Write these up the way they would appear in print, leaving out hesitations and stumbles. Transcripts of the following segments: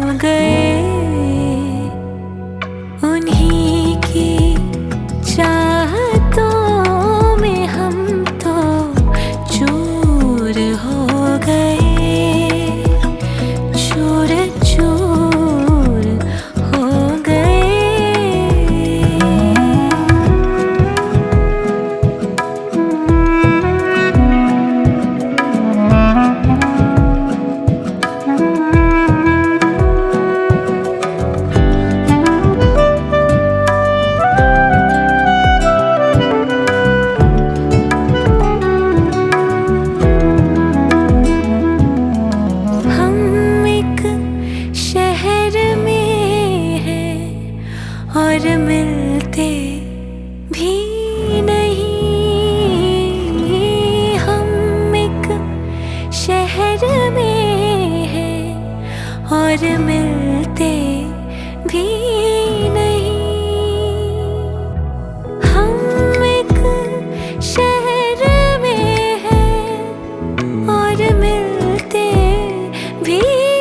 गए, उन्हीं की चाहतों में हम तो चूर हो गए, चूर चूर हो गए। और मिलते भी नहीं, हम एक शहर में हैं और मिलते भी नहीं। हम एक शहर में हैं और मिलते भी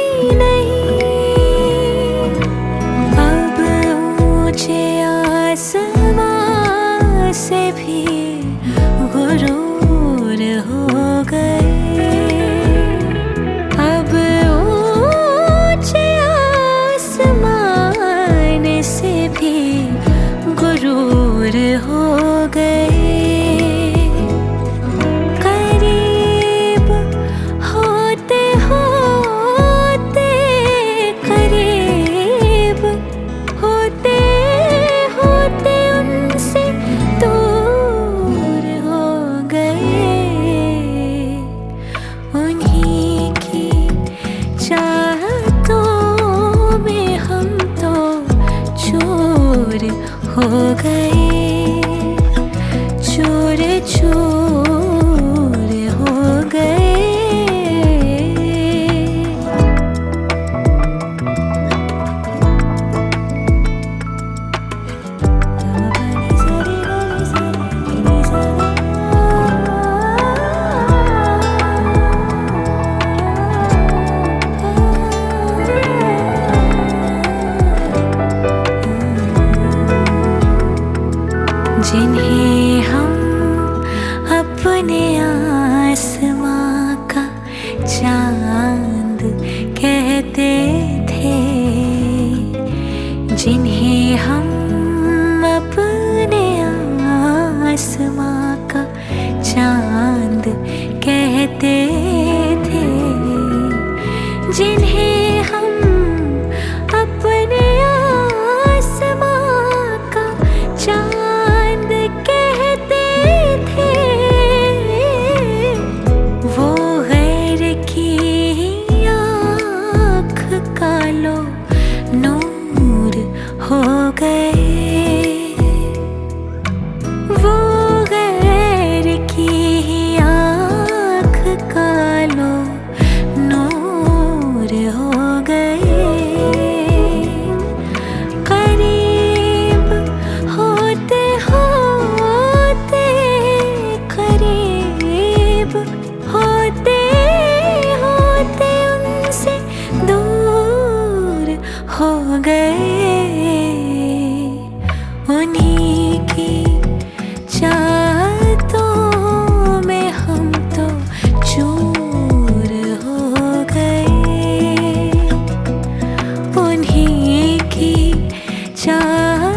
से भी गुरूर हो गए, अब ऊंचे आसमान से भी गुरूर हो गए। करीब होते होते, करीब होते होते उनसे दूर हो गए, उन्हीं की चाहतों में हम तो चूर हो गए, चूर चूर हो गए। जिन्हें हम अपने आसमां का चांद कहते थे, जिन्हें हम अपने आसमां का चांद कहते थे, जिन्हें हम अपने आसमां का चांद कहते थे, वो गैर की आँख का लो नूर हो गए, वो गैर की आँख का लो नूर हो गए। करीब होते होते, करीब होते होते उनसे दूर हो गए, उन्हीं की चाहतों में हम तो चूर हो गए, उन्हीं की चाह